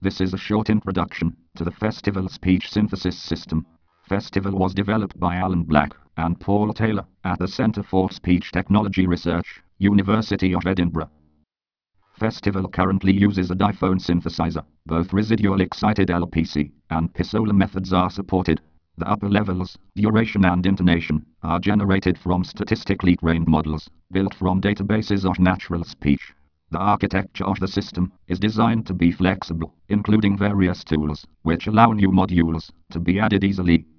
This is a short introduction to the Festival Speech Synthesis System. Festival was developed by Alan Black and Paul Taylor at the Centre for Speech Technology Research, University of Edinburgh. Festival currently uses a diphone synthesizer. Both residual excited LPC and Pisola methods are supported. The upper levels, duration and intonation, are generated from statistically trained models, built from databases of natural speech. The architecture of the system is designed to be flexible, including various tools, which allow new modules to be added easily.